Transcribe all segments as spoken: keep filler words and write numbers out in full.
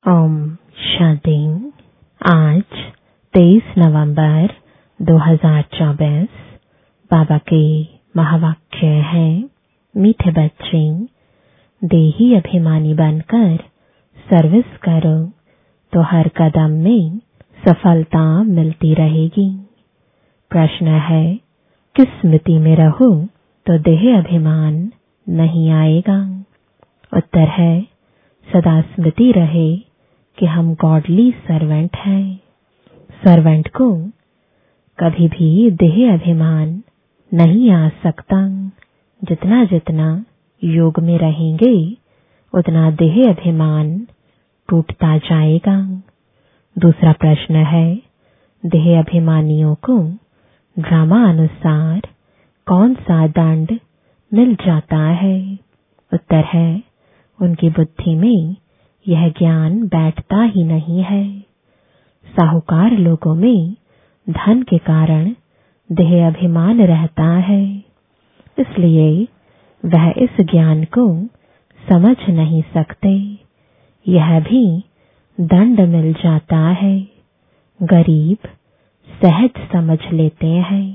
ओम शांति। आज तेईस नवंबर दो हज़ार चौबीस। बाबा के महावाक्य है, मीठे बच्चे, देही अभिमानी बनकर सर्विस करो तो हर कदम में सफलता मिलती रहेगी। प्रश्न है, किस स्मृति में रहो तो देह अभिमान नहीं आएगा? उत्तर है, सदा स्मृति रहे कि हम गॉडली सर्वेंट हैं। सर्वेंट को कभी भी देह अभिमान नहीं आ सकता। जितना जितना योग में रहेंगे उतना देह अभिमान टूटता जाएगा। दूसरा प्रश्न है, देह अभिमानियों को ड्रामा अनुसार कौन सा दंड मिल जाता है? उत्तर है, उनकी बुद्धि में यह ज्ञान बैठता ही नहीं है। साहूकार लोगों में धन के कारण देह अभिमान रहता है, इसलिए वह इस ज्ञान को समझ नहीं सकते। यह भी दंड मिल जाता है। गरीब सहज समझ लेते हैं।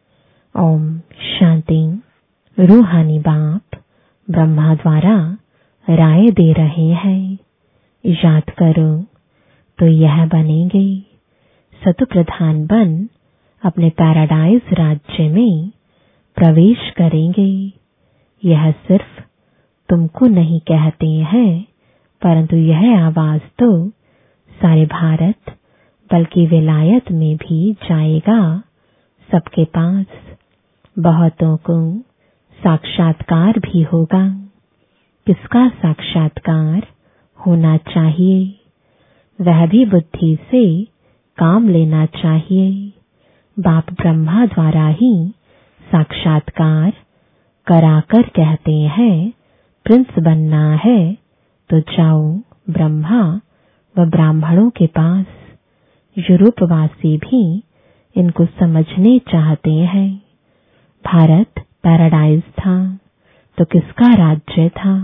ओम शांति। रूहानी बाप ब्रह्मा द्वारा राय दे रहे हैं, याद करो तो यह बनेंगे। सतु प्रधान बन अपने पैराडाइज राज्य में प्रवेश करेंगे। यह सिर्फ तुमको नहीं कहते हैं, परंतु यह आवाज तो सारे भारत बल्कि विलायत में भी जाएगा। सबके पास बहुतों को साक्षात्कार भी होगा। किसका साक्षात्कार होना चाहिए? वह भी बुद्धि से काम लेना चाहिए। बाप ब्रह्मा द्वारा ही साक्षात्कार कराकर कहते हैं, प्रिंस बनना है तो जाओ ब्रह्मा व ब्राह्मणों के पास। यूरोपवासी भी इनको समझने चाहते हैं। भारत पैराडाइज था तो किसका राज्य था?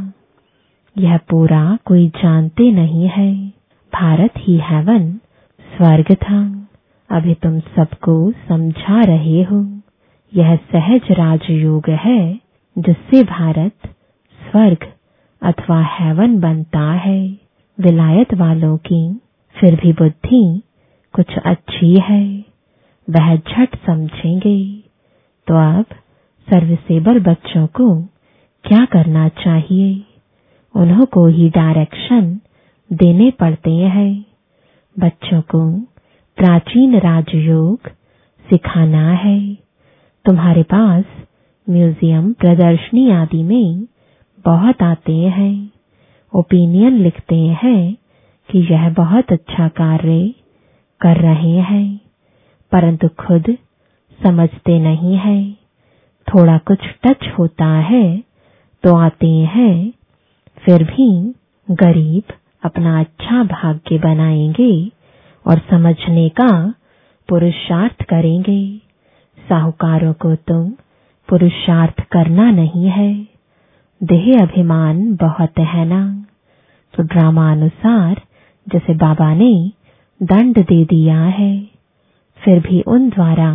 यह पूरा कोई जानते नहीं है। भारत ही हेवन स्वर्ग था। अभी तुम सबको समझा रहे हो। यह सहज राजयोग है जिससे भारत स्वर्ग अथवा हेवन बनता है। विलायत वालों की फिर भी बुद्धि कुछ अच्छी है, वह झट समझेंगे। तो अब सर्विसेबल बच्चों को क्या करना चाहिए? उन्हों को ही डायरेक्शन देने पड़ते हैं। बच्चों को प्राचीन राजयोग सिखाना है। तुम्हारे पास म्यूजियम प्रदर्शनी आदि में बहुत आते हैं, ओपिनियन लिखते हैं कि यह बहुत अच्छा कार्य कर रहे हैं, परंतु खुद समझते नहीं है। थोड़ा कुछ टच होता है तो आते हैं, फिर भी गरीब अपना अच्छा भाग्य बनाएंगे और समझने का पुरुषार्थ करेंगे। साहूकारों को तो पुरुषार्थ करना नहीं है। देह अभिमान बहुत है ना, तो ड्रामा अनुसार जैसे बाबा ने दंड दे दिया है, फिर भी उन द्वारा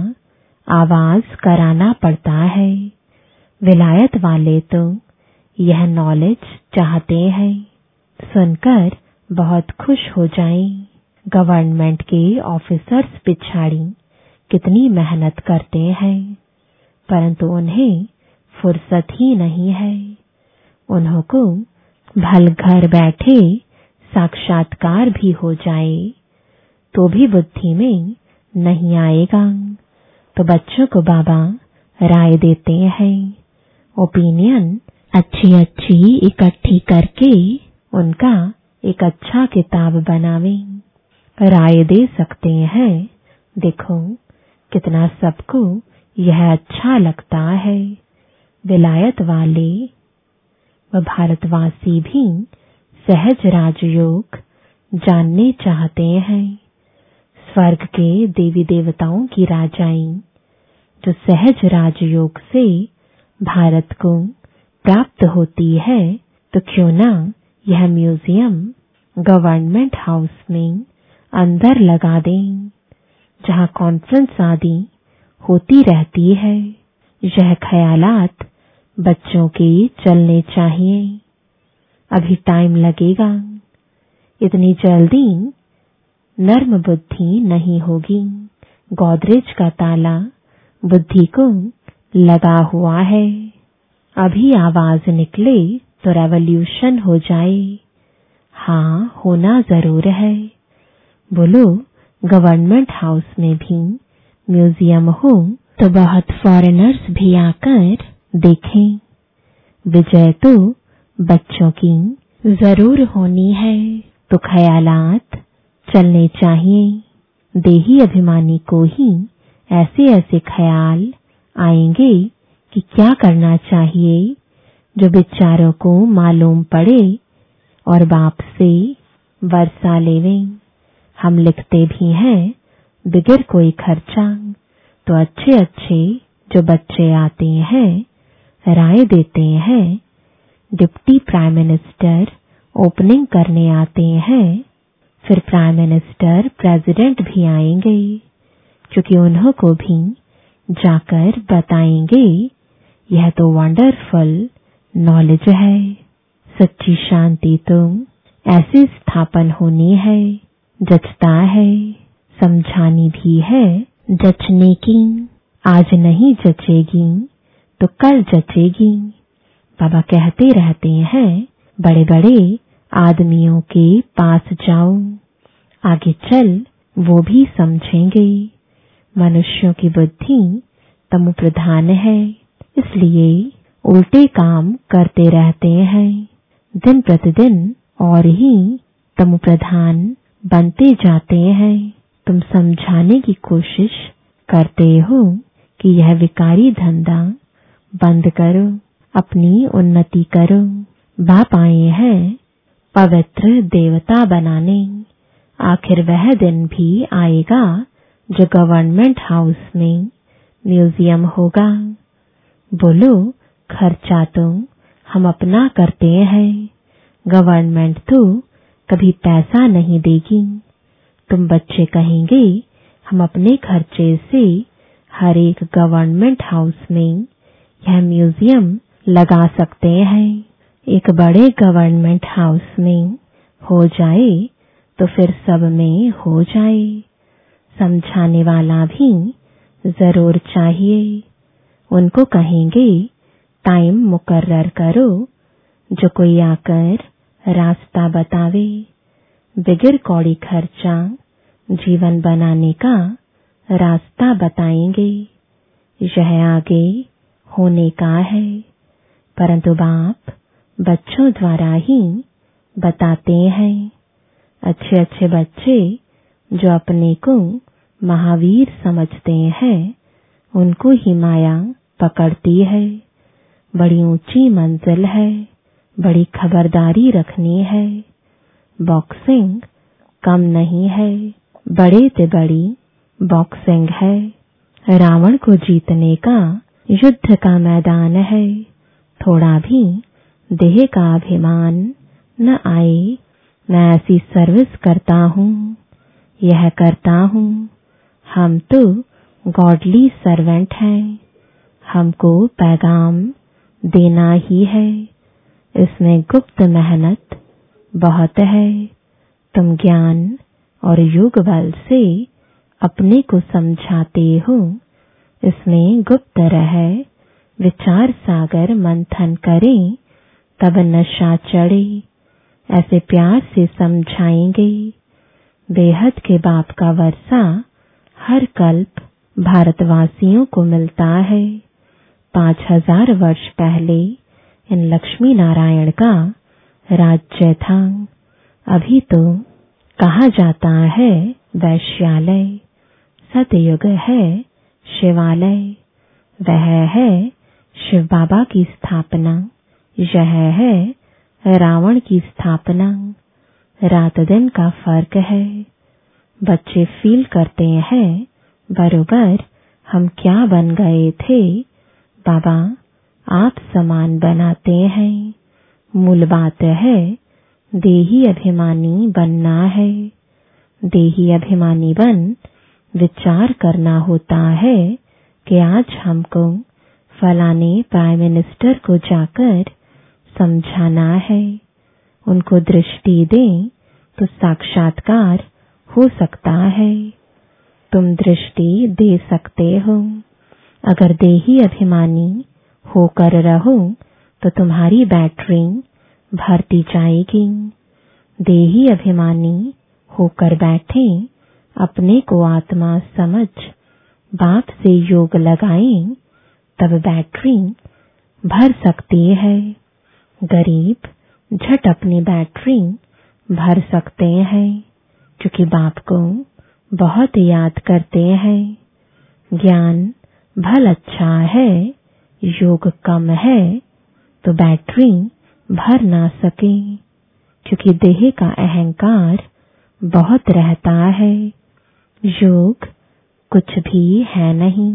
आवाज कराना पड़ता है। विलायत वाले तो यह नॉलेज चाहते हैं, सुनकर बहुत खुश हो जाएं। गवर्नमेंट के ऑफिसर्स पिछाड़ी कितनी मेहनत करते हैं, परंतु उन्हें फुर्सत ही नहीं है। उन्हों को भल घर बैठे साक्षात्कार भी हो जाए तो भी बुद्धि में नहीं आएगा। तो बच्चों को बाबा राय देते हैं, ओपिनियन अच्छी अच्छी इकट्ठी करके उनका एक अच्छा किताब बनावें। राय दे सकते हैं, देखो कितना सबको यह अच्छा लगता है। विलायत वाले व भारतवासी भी सहज राजयोग जानने चाहते हैं। स्वर्ग के देवी देवताओं की राजाएं जो सहज राजयोग से भारत को प्राप्त होती है, तो क्यों ना यह म्यूजियम गवर्नमेंट हाउस में अंदर लगा दें, जहाँ कॉन्फ्रेंस आदि होती रहती है। यह ख्यालात बच्चों के चलने चाहिए। अभी टाइम लगेगा, इतनी जल्दी नर्म बुद्धि नहीं होगी। गोदरेज का ताला बुद्धि को लगा हुआ है। अभी आवाज निकले तो रेवोल्यूशन हो जाए। हाँ, होना जरूर है। बोलो, गवर्नमेंट हाउस में भी म्यूजियम हो तो बहुत फॉरेनर्स भी आकर देखें। विजय तो बच्चों की जरूर होनी है, तो ख्यालात चलने चाहिए। देही अभिमानी को ही ऐसे ऐसे ख्याल आएंगे कि क्या करना चाहिए, जो बेचारों को मालूम पड़े और बाप से वर्षा लेवें। हम लिखते भी हैं बिगर कोई खर्चा, तो अच्छे अच्छे जो बच्चे आते हैं राय देते हैं। डिप्टी प्राइम मिनिस्टर ओपनिंग करने आते हैं, फिर प्राइम मिनिस्टर प्रेसिडेंट भी आएंगे, क्योंकि उन्हों को भी जाकर बताएंगे। यह तो वंडरफुल नॉलेज है। सच्ची शांति तो ऐसी स्थापन होनी है, जचता है, समझानी भी है, जचने की। आज नहीं जचेगी तो कल जचेगी। बाबा कहते रहते हैं, बड़े बड़े आदमियों के पास जाओ, आगे चल वो भी समझेंगे। मनुष्यों की बुद्धि तमो प्रधान है, इसलिए उल्टे काम करते रहते हैं। दिन प्रतिदिन और ही तमो प्रधान बनते जाते हैं। तुम समझाने की कोशिश करते हो कि यह विकारी धंधा बंद करो, अपनी उन्नति करो। बाप आए हैं पवित्र देवता बनाने। आखिर वह दिन भी आएगा जो गवर्नमेंट हाउस में म्यूजियम होगा। बोलो, खर्चा तो हम अपना करते हैं, गवर्नमेंट तो कभी पैसा नहीं देगी। तुम बच्चे कहेंगे हम अपने खर्चे से हर एक गवर्नमेंट हाउस में यह म्यूजियम लगा सकते हैं। एक बड़े गवर्नमेंट हाउस में हो जाए तो फिर सब में हो जाए। समझाने वाला भी जरूर चाहिए। उनको कहेंगे टाइम मुकर्रर करो, जो कोई आकर रास्ता बतावे। बिगर कौड़ी खर्चा जीवन बनाने का रास्ता बताएंगे। यह आगे होने का है, परंतु बाप बच्चों द्वारा ही बताते हैं। अच्छे अच्छे बच्चे जो अपने को महावीर समझते हैं, उनको ही माया पकड़ती है। बड़ी ऊंची मंजिल है, बड़ी खबरदारी रखनी है। बॉक्सिंग कम नहीं है, बड़े से बड़ी बॉक्सिंग है। रावण को जीतने का युद्ध का मैदान है। थोड़ा भी देह का अभिमान न आए। मैं ऐसी सर्विस करता हूँ, यह करता हूँ। हम तो गॉडली सर्वेंट हैं, हमको पैगाम देना ही है। इसमें गुप्त मेहनत बहुत है। तुम ज्ञान और योग बल से अपने को समझाते हो। इसमें गुप्त रहे विचार सागर मंथन करें, तब नशा चढ़े। ऐसे प्यार से समझाएंगे। बेहद के बाप का वर्षा हर कल्प भारतवासियों को मिलता है। पांच हजार वर्ष पहले इन लक्ष्मी नारायण का राज्य था। अभी तो कहा जाता है वैश्यालय। सतयुग है शिवालय। वह है शिव बाबा की स्थापना, यह है रावण की स्थापना। रात दिन का फर्क है। बच्चे फील करते हैं बरोबर हम क्या बन गए थे। बाबा आप समान बनाते हैं। मूल बात है देही अभिमानी बनना है। देही अभिमानी बन विचार करना होता है कि आज हमको फलाने प्राइम मिनिस्टर को जाकर समझाना है, उनको दृष्टि दें तो साक्षात्कार हो सकता है। तुम दृष्टि दे सकते हो। अगर देही अभिमानी होकर रहो तो तुम्हारी बैटरी भरती जाएगी। देही अभिमानी होकर बैठे, अपने को आत्मा समझ बाप से योग लगाएं, तब बैटरी भर सकती है। गरीब झट अपनी बैटरी भर सकते हैं क्योंकि बाप को बहुत याद करते हैं। ज्ञान भल अच्छा है, योग कम है तो बैटरी भर ना सके क्योंकि देह का अहंकार बहुत रहता है। योग कुछ भी है नहीं,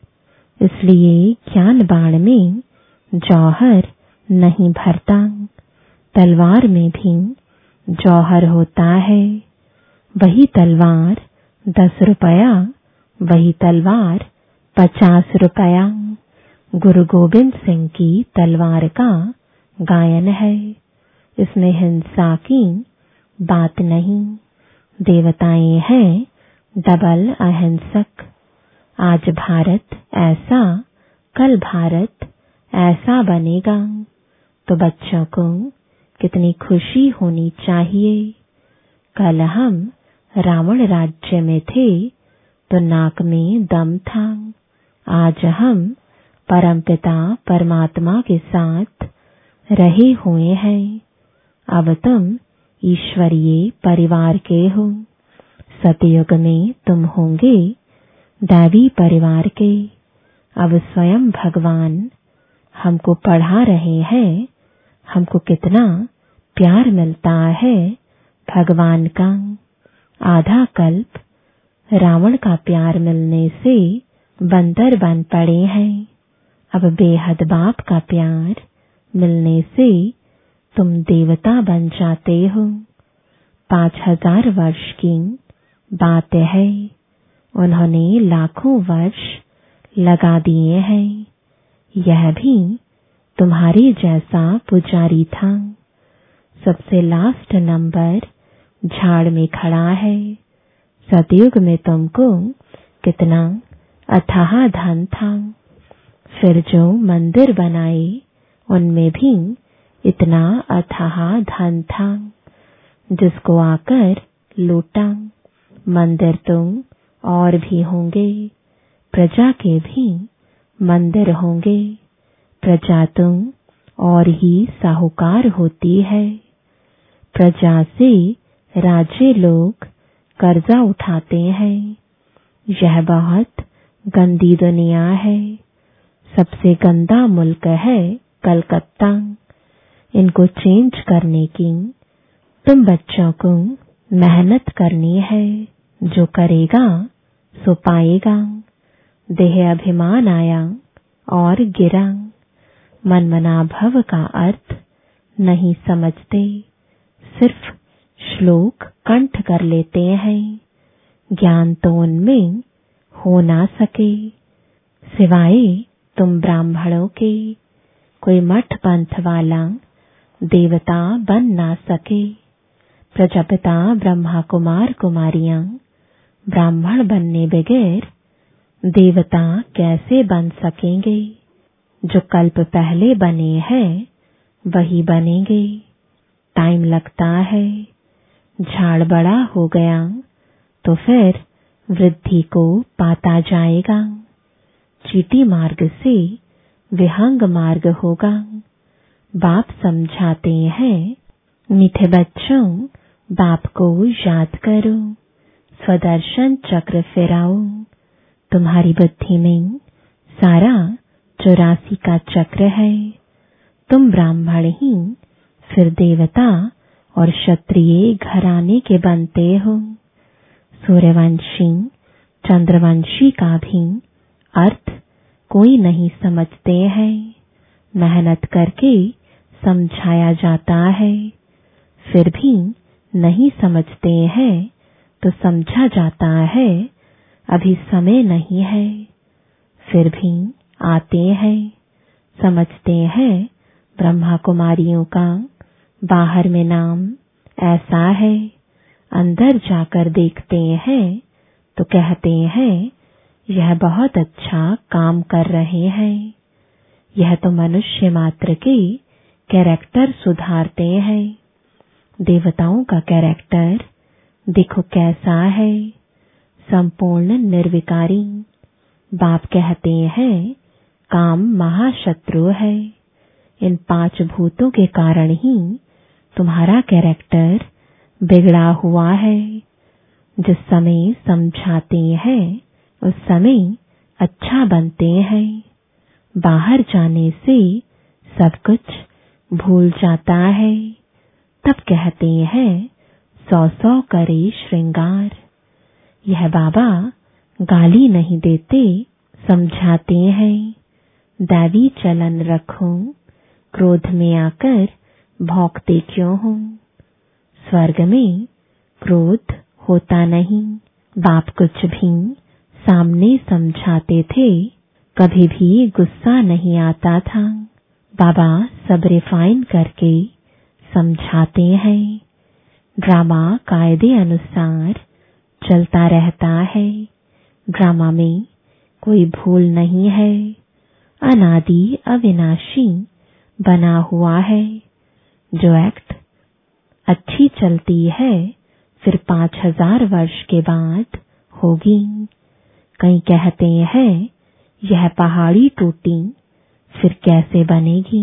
इसलिए ज्ञान बाण में जौहर नहीं भरता। तलवार में भी जौहर होता है। वही तलवार दस रुपया, वही तलवार पचास रुपया। गुरु गोविंद सिंह की तलवार का गायन है। इसमें हिंसा की बात नहीं। देवताएं हैं डबल अहिंसक। आज भारत ऐसा, कल भारत ऐसा बनेगा। तो बच्चों को कितनी खुशी होनी चाहिए। कल हम रावण राज्य में थे तो नाक में दम था। आज हम परमपिता परमात्मा के साथ रहे हुए हैं। अब तुम ईश्वरीय परिवार के हो। सतयुग में तुम होंगे दैवी परिवार के। अब स्वयं भगवान हमको पढ़ा रहे हैं, हमको कितना प्यार मिलता है भगवान का। आधा कल्प रावण का प्यार मिलने से बंदर बन पड़े हैं। अब बेहद बाप का प्यार मिलने से तुम देवता बन जाते हो। पांच हजार वर्ष की बात है, उन्होंने लाखों वर्ष लगा दिए हैं। यह भी तुम्हारे जैसा पुजारी था। सबसे लास्ट नंबर झाड़ में खड़ा है। सतयुग में तुमको कितना अथाह धन था। फिर जो मंदिर बनाए उनमें भी इतना अथाह धन था। जिसको आकर लूटा। मंदिर तुम और भी होंगे, प्रजा के भी मंदिर होंगे। प्रजा तुम और ही साहूकार होती है। प्रजा से राजे लोग कर्जा उठाते हैं। यह बहुत गंदी दुनिया है। सबसे गंदा मुल्क है कलकत्ता। इनको चेंज करने की तुम बच्चों को मेहनत करनी है। जो करेगा सो पाएगा। देह अभिमान आया और गिरा। मनमना भव का अर्थ नहीं समझते, सिर्फ श्लोक कंठ कर लेते हैं। ज्ञान तो उनमें हो ना सके, सिवाय तुम ब्राह्मणों के। कोई मठ पंथ वाला देवता बन ना सके। प्रजापिता ब्रह्मा कुमार कुमारियां ब्राह्मण बनने बगैर देवता कैसे बन सकेंगे। जो कल्प पहले बने हैं वही बनेंगे। टाइम लगता है। झाड़ बड़ा हो गया तो फिर वृद्धि को पाता जाएगा। चीटी मार्ग से विहंग मार्ग होगा। बाप समझाते हैं, मीठे बच्चों बाप को याद करो, स्वदर्शन चक्र फिराओ। तुम्हारी बुद्धि में सारा चौरासी का चक्र है। तुम ब्राह्मण ही फिर देवता और क्षत्रिय घराने के बनते हो। सूर्यवंशी चंद्रवंशी का भी अर्थ कोई नहीं समझते हैं। मेहनत करके समझाया जाता है। फिर भी नहीं समझते हैं तो समझा जाता है अभी समय नहीं है। फिर भी आते हैं, समझते हैं ब्रह्मा कुमारियों का बाहर में नाम ऐसा है। अंदर जाकर देखते हैं तो कहते हैं यह बहुत अच्छा काम कर रहे हैं। यह तो मनुष्य मात्र के कैरेक्टर सुधारते हैं। देवताओं का कैरेक्टर देखो कैसा है, संपूर्ण निर्विकारी। बाप कहते हैं काम महाशत्रु है। इन पांच भूतों के कारण ही तुम्हारा कैरेक्टर बिगड़ा हुआ है। जिस समय समझाते हैं उस समय अच्छा बनते हैं। बाहर जाने से सब कुछ भूल जाता है। तब कहते हैं सौ सौ करे श्रृंगार। यह बाबा गाली नहीं देते, समझाते हैं। दैवी चलन रखो, क्रोध में आकर भौंकते क्यों हो। स्वर्ग में क्रोध होता नहीं। बाप कुछ भी सामने समझाते थे, कभी भी गुस्सा नहीं आता था। बाबा सब रिफाइन करके समझाते हैं। ड्रामा कायदे अनुसार चलता रहता है। ड्रामा में कोई भूल नहीं है। अनादि अविनाशी बना हुआ है। जो एक्ट अच्छी चलती है फिर पांच हजार वर्ष के बाद होगी। कई कहते हैं यह पहाड़ी टूटी फिर कैसे बनेगी।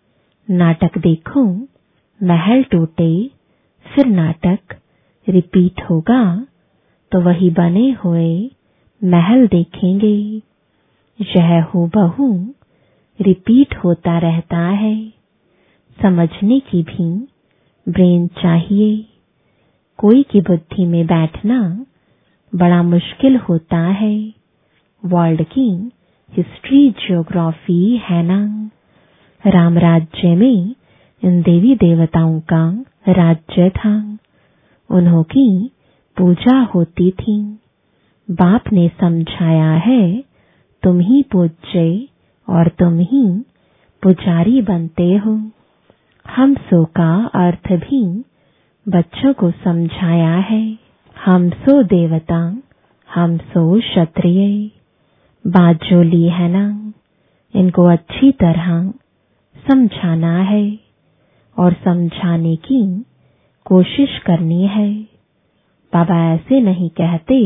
नाटक देखो, महल टूटे फिर नाटक रिपीट होगा तो वही बने हुए महल देखेंगे। यह हूबहू रिपीट होता रहता है। समझने की भी ब्रेन चाहिए। कोई की बुद्धि में बैठना बड़ा मुश्किल होता है। वर्ल्ड की हिस्ट्री ज्योग्राफी है ना। राम राज्य में इन देवी देवताओं का राज्य था। उन्हों की पूजा होती थी। बाप ने समझाया है तुम ही पूज्य और तुम ही पुजारी बनते हो। हम सो का अर्थ भी बच्चों को समझाया है। हम सो देवता, हम सो क्षत्रिय। बात जो ली है ना, इनको अच्छी तरह समझाना है और समझाने की कोशिश करनी है। बाबा ऐसे नहीं कहते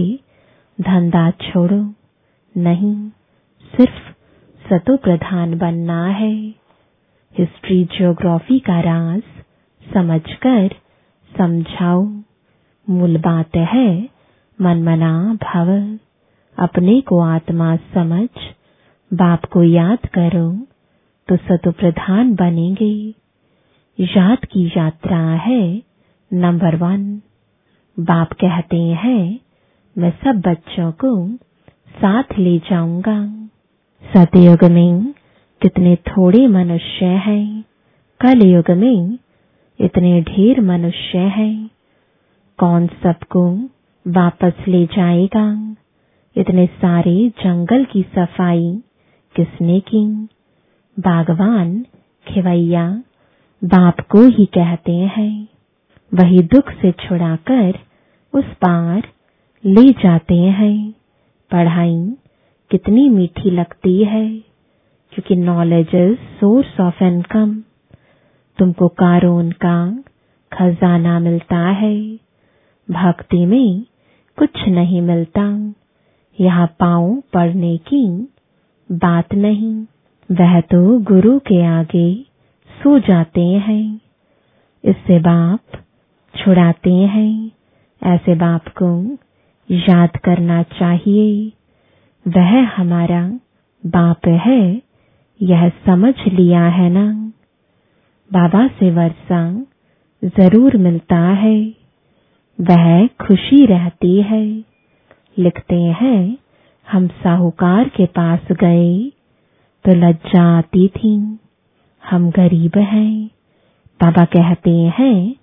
धंधा छोड़ो, नहीं, सिर्फ सतो प्रधान बनना है। हिस्ट्री ज्योग्राफी का राज समझकर समझाओ। मूल बात है मनमना भव। अपने को आत्मा समझ बाप को याद करो तो सतो प्रधान बनेंगे। याद की यात्रा है नंबर वन। बाप कहते हैं मैं सब बच्चों को साथ ले जाऊंगा। सतयुग में कितने थोड़े मनुष्य हैं, कलयुग में इतने ढेर मनुष्य हैं। कौन सबको वापस ले जाएगा। इतने सारे जंगल की सफाई किसने की। बागवान खिवैया बाप को ही कहते हैं। वही दुख से छुड़ाकर उस पार ले जाते हैं। पढ़ाई कितनी मीठी लगती है, क्योंकि knowledge is source of income. तुमको कारोन का खजाना मिलता है। भक्ति में कुछ नहीं मिलता। यहाँ पाँव पड़ने की बात नहीं। वह तो गुरु के आगे सो जाते हैं। इससे बाप छुड़ाते हैं। ऐसे बाप को याद करना चाहिए। वह हमारा बाप है, यह समझ लिया है ना। बाबा से वर्षा जरूर मिलता है। वह खुशी रहती है। लिखते हैं हम साहूकार के पास गए तो लज्जा आती थी। हम गरीब हैं। बाबा कहते हैं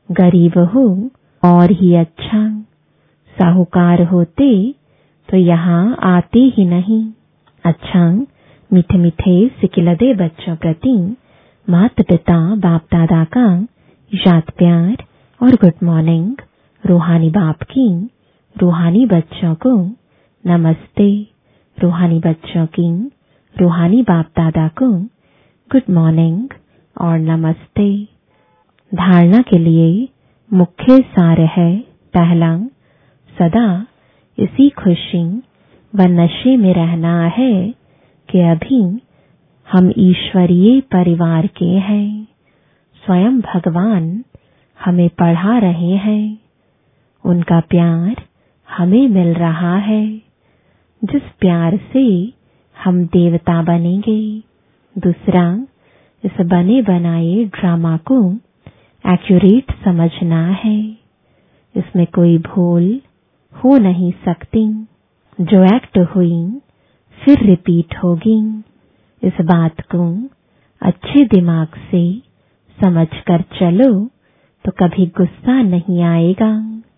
गरीब हो और ही अच्छा, साहूकार होते तो यहाँ आते ही नहीं। अच्छा, मीठे मीठे सिकिलदे बच्चों प्रति माता पिता बाप दादा का याद प्यार और गुड मॉर्निंग। रूहानी बाप की रूहानी बच्चों को नमस्ते। रूहानी बच्चों की रूहानी बाप दादा को गुड मॉर्निंग और नमस्ते। धारणा के लिए मुख्य सार है, पहला, सदा इसी खुशी व नशे में रहना है कि अभी हम ईश्वरीय परिवार के हैं। स्वयं भगवान हमें पढ़ा रहे हैं, उनका प्यार हमें मिल रहा है। जिस प्यार से हम देवता बनेंगे। दूसरा, इस बने बनाए ड्रामा को एक्यूरेट समझना है, इसमें कोई भूल हो नहीं सकती। जो एक्ट हुई फिर रिपीट होगी। इस बात को अच्छे दिमाग से समझ कर चलो तो कभी गुस्सा नहीं आएगा।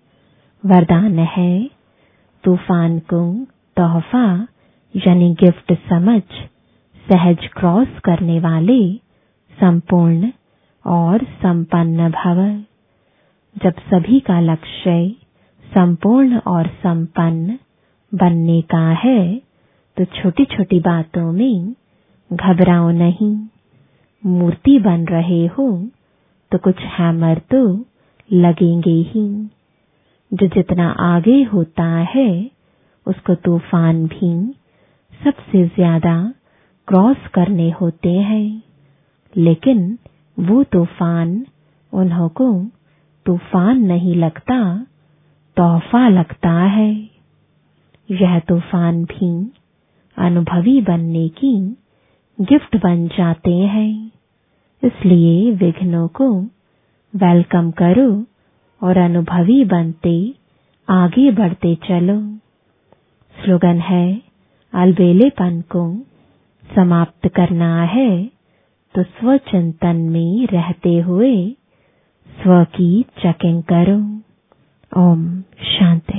वरदान है, तूफान को तोहफा यानी गिफ्ट समझ सहज क्रॉस करने वाले संपूर्ण और संपन्न भव। जब सभी का लक्ष्य संपूर्ण और संपन्न बनने का है तो छोटी छोटी बातों में घबराओ नहीं। मूर्ति बन रहे हो तो कुछ हैमर तो लगेंगे ही। जो जितना आगे होता है उसको तूफान भी सबसे ज्यादा क्रॉस करने होते हैं, लेकिन वो तूफान उन्हों को तूफान नहीं लगता, तोहफा लगता है। यह तूफान भी अनुभवी बनने की गिफ्ट बन जाते हैं। इसलिए विघ्नों को वेलकम करो और अनुभवी बनते आगे बढ़ते चलो। स्लोगन है, अलबेलेपन को समाप्त करना है तो स्वचिंतन में रहते हुए स्व की चेकिंग करो। ओम शांति।